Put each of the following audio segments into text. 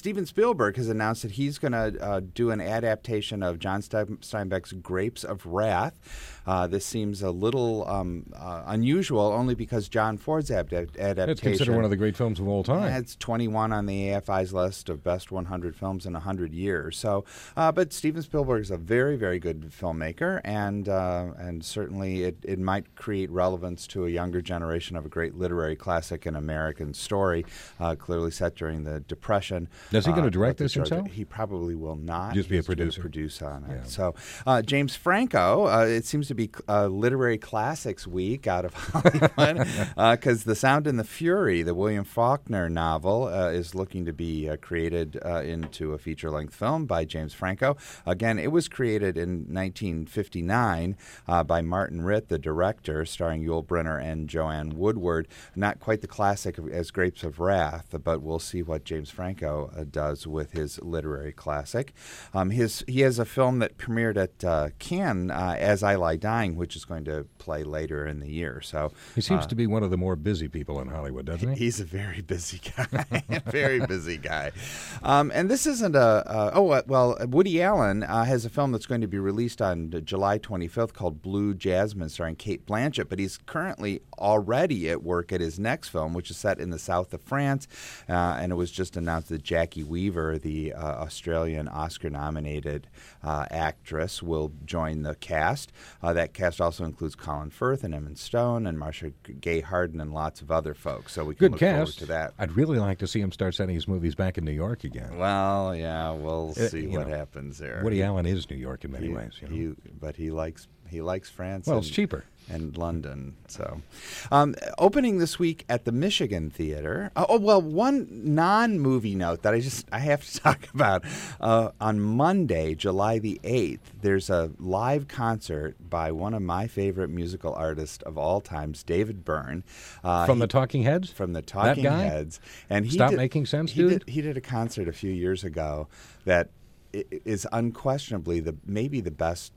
Steven Spielberg has announced that he's going to do an adaptation of John Steinbeck's Grapes of Wrath. This seems a little unusual, only because John Ford's adaptation. It's considered one of the great films of all time. It's 21 on the AFI's list of best 100 films in 100 years. So, but Steven Spielberg is a very, very good filmmaker, and certainly it might create relevance to a younger generation of a great literary classic, An American Story, clearly set during the Depression. Is he going to direct this himself? He probably will not. Just be a producer. Produce on it. Yeah. So, James Franco, it seems to be Literary Classics Week out of Hollywood, because The Sound and the Fury, the William Faulkner novel, is looking to be created into a feature-length film by James Franco. Again, it was created in 1959 by Martin Ritt, the director, starring Yul Brynner and Joanne Woodward. Not quite the classic as Grapes of Wrath, but we'll see what James Franco does with his literary classic. He has a film that premiered at Cannes, As I Lie Dying, which is going to play later in the year. So he seems to be one of the more busy people in Hollywood, doesn't he? He's a very busy guy, very busy guy. And this isn't Woody Allen has a film that's going to be released on July 25th called Blue Jasmine, starring Cate Blanchett, but he's currently already at work at his next film, which is set in the south of France, and it was just announced that Jackie Weaver, the Australian Oscar-nominated actress, will join the cast. That cast also includes Colin Firth and Emma Stone and Marcia Gay Harden and lots of other folks. So we can look forward to that. I'd really like to see him start setting his movies back in New York again. Well, yeah, we'll see what happens there. Woody Allen is New York in many ways, but he likes France. Well, it's cheaper. And London. So, opening this week at the Michigan Theater. One non-movie note that I have to talk about. On Monday, July the 8th, there's a live concert by one of my favorite musical artists of all times, David Byrne. From the Talking Heads? From the Talking Heads. And Stop Making Sense, dude? He did a concert a few years ago that is unquestionably maybe the best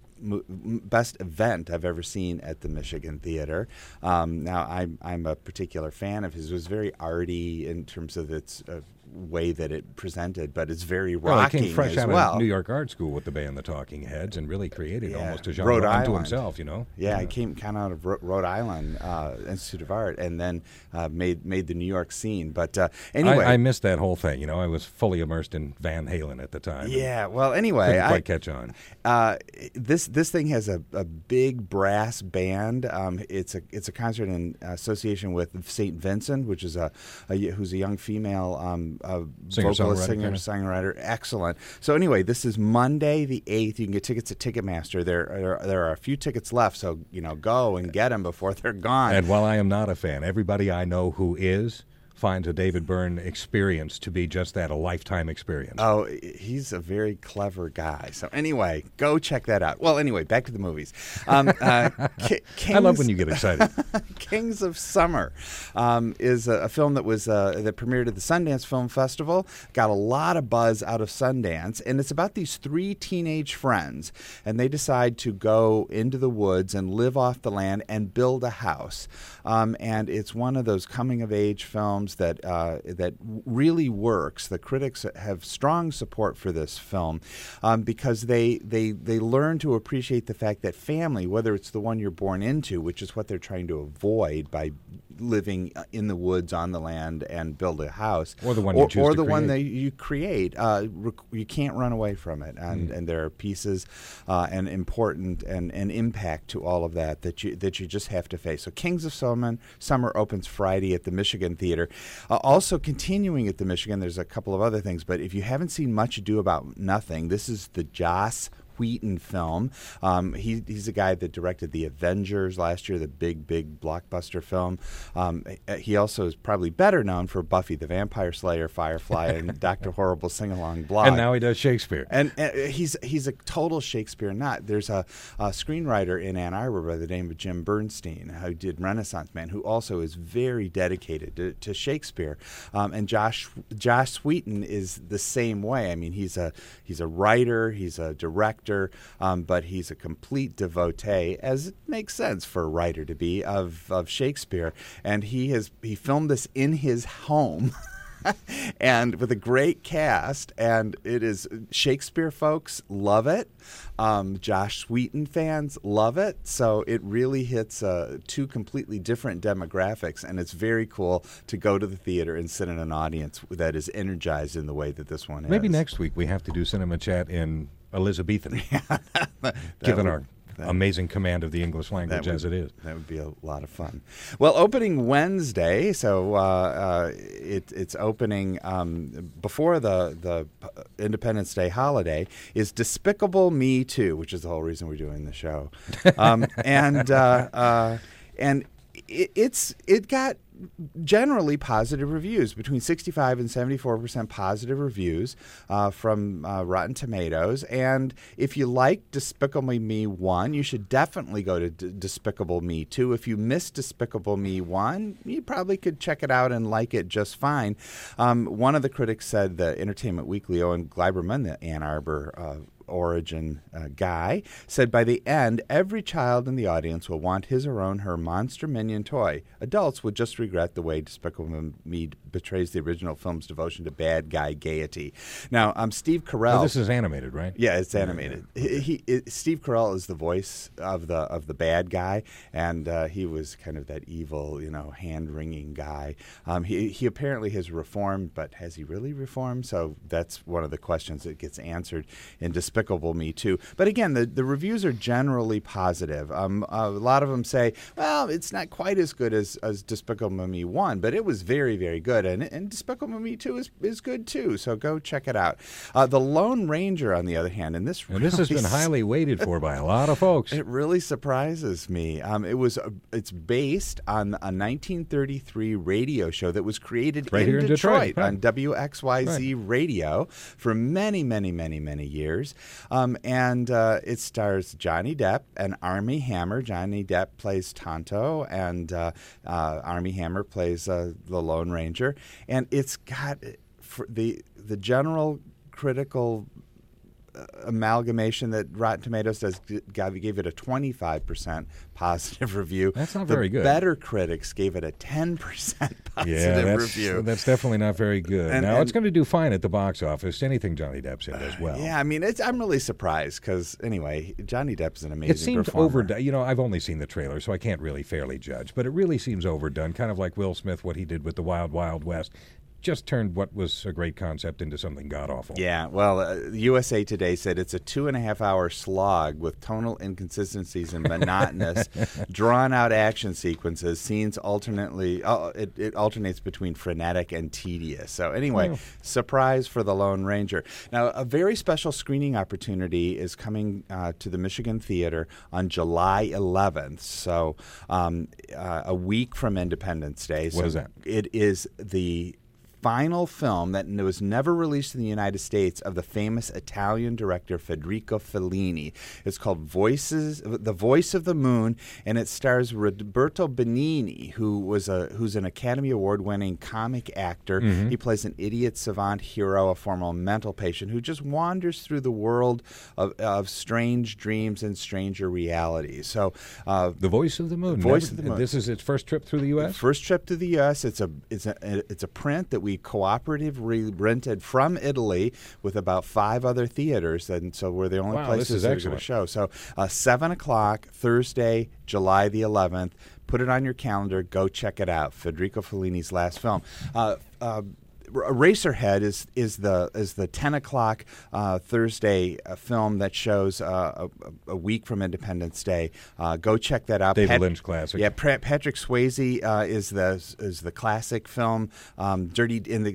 event I've ever seen at the Michigan Theater. Now, I'm a particular fan of his. It was very arty in terms of its way that it presented, but it's very rocking he came fresh as out well. of New York Art School with the band The Talking Heads and really created almost a Rhode genre unto Island. himself, Yeah, he came kind of out of Rhode Island Institute of Art, and then made the New York scene. But anyway, I missed that whole thing. I was fully immersed in Van Halen at the time. Yeah, well, anyway, couldn't quite catch on. This thing has a big brass band. It's a concert in association with St. Vincent, which is who's a young female vocalist, singer-songwriter. Excellent. So anyway, this is Monday the 8th. You can get tickets at Ticketmaster. There are a few tickets left, so go and get them before they're gone. And while I am not a fan, everybody I know who is finds a David Byrne experience to be just that, a lifetime experience. Oh, he's a very clever guy. So anyway, go check that out. Well, anyway, back to the movies. I love when you get excited. Kings of Summer is a film that premiered at the Sundance Film Festival, got a lot of buzz out of Sundance, and it's about these three teenage friends, and they decide to go into the woods and live off the land and build a house. And it's one of those coming-of-age films that really works. The critics have strong support for this film because they learn to appreciate the fact that family, whether it's the one you're born into, which is what they're trying to avoid by living in the woods on the land and build a house, or the one you choose or to the create. one that you create, you can't run away from it, and there are pieces and important and impact to all of that you just have to face. So Kings of Summer opens Friday at the Michigan Theater. Also continuing at the Michigan, there's a couple of other things, but if you haven't seen Much Ado About Nothing, this is the Joss Whedon film. He's a guy that directed The Avengers last year, the big blockbuster film. He also is probably better known for Buffy the Vampire Slayer, Firefly, and Dr. Horrible Sing-Along blog. And now he does Shakespeare. And he's a total Shakespeare nut. There's a screenwriter in Ann Arbor by the name of Jim Bernstein who did Renaissance Man, who also is very dedicated to Shakespeare. And Joss Whedon is the same way. I mean, he's a writer, he's a director, but he's a complete devotee, as it makes sense for a writer to be, of Shakespeare. And he filmed this in his home. and with a great cast. And it is Shakespeare folks love it. Josh Sweetin fans love it. So it really hits two completely different demographics, and it's very cool to go to the theater and sit in an audience that is energized in the way that this one is. Maybe next week we have to do Cinema Chat in Elizabethan, given our amazing command of the English language as it is. That would be a lot of fun. Well, opening Wednesday, so it's opening before the Independence Day holiday, is Despicable Me 2, which is the whole reason we're doing the show. And it got generally positive reviews, between 65 and 74% positive reviews from Rotten Tomatoes. And if you like Despicable Me 1, you should definitely go to Despicable Me 2. If you missed Despicable Me 1, you probably could check it out and like it just fine. One of the critics said, the Entertainment Weekly, Owen Gleiberman, the Ann Arbor origin guy, said by the end, every child in the audience will want his or her monster minion toy. Adults would just regret the way Despicable Me betrays the original film's devotion to bad guy gaiety. Now, Steve Carell. Oh, this is animated, right? Yeah, it's animated. Steve Carell is the voice of the bad guy, and he was kind of that evil, hand-wringing guy. He apparently has reformed, but has he really reformed? So that's one of the questions that gets answered in Despicable Me 2. But again, the reviews are generally positive. A lot of them say, well, it's not quite as good as Despicable Me 1, but it was very, very good. And Despicable Me 2 is good too, so go check it out. The Lone Ranger, on the other hand, and this has been highly waited for by a lot of folks. It really surprises me. It's based on a 1933 radio show that was created right in Detroit on WXYZ radio for many, many, many, many years. And it stars Johnny Depp and Armie Hammer. Johnny Depp plays Tonto, and Armie Hammer plays the Lone Ranger. And it's got the general critical amalgamation that Rotten Tomatoes gave it a 25% positive review. That's not very good. Better critics gave it a 10% positive review. That's definitely not very good. And it's going to do fine at the box office. Anything Johnny Depp's in as well. Yeah, I mean, I'm really surprised because, anyway, Johnny Depp's an amazing performer. It seemed overdone. I've only seen the trailer, so I can't really fairly judge. But it really seems overdone, kind of like Will Smith, what he did with the Wild Wild West. Just turned what was a great concept into something god-awful. Yeah, well, USA Today said it's a 2.5-hour slog with tonal inconsistencies and monotonous, drawn-out action sequences. Scenes it alternates between frenetic and tedious. So anyway, surprise for the Lone Ranger. Now, a very special screening opportunity is coming to the Michigan Theater on July 11th, so a week from Independence Day. What is that? It is the final film that was never released in the United States of the famous Italian director Federico Fellini. It's called The Voice of the Moon, and it stars Roberto Benigni, who's an Academy Award-winning comic actor. Mm-hmm. He plays an idiot savant hero, a former mental patient who just wanders through the world of strange dreams and stranger realities. So, The Voice of the Moon. This is its first trip through the U.S.? First trip to the U.S. It's a print that we cooperatively rented from Italy with about 5 other theaters, and so we're the only places that are going to show. So 7 o'clock Thursday, July the 11th. Put it on your calendar. Go check it out. Federico Fellini's last film. Eraserhead is the 10 o'clock Thursday film that shows a week from Independence Day. Go check that out. David Lynch classic. Yeah, Patrick Swayze is the classic film. Dirty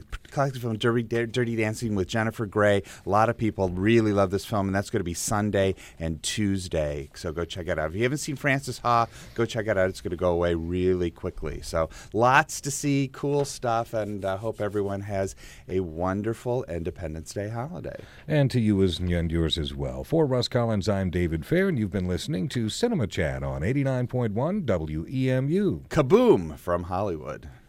Dancing with Jennifer Grey. A lot of people really love this film, and that's going to be Sunday and Tuesday. So go check it out. If you haven't seen Frances Ha, go check it out. It's going to go away really quickly. So lots to see, cool stuff, and I hope everyone has a wonderful Independence Day holiday. And to you and yours as well. For Russ Collins, I'm David Fair, and you've been listening to Cinema Chat on 89.1 WEMU. Kaboom from Hollywood.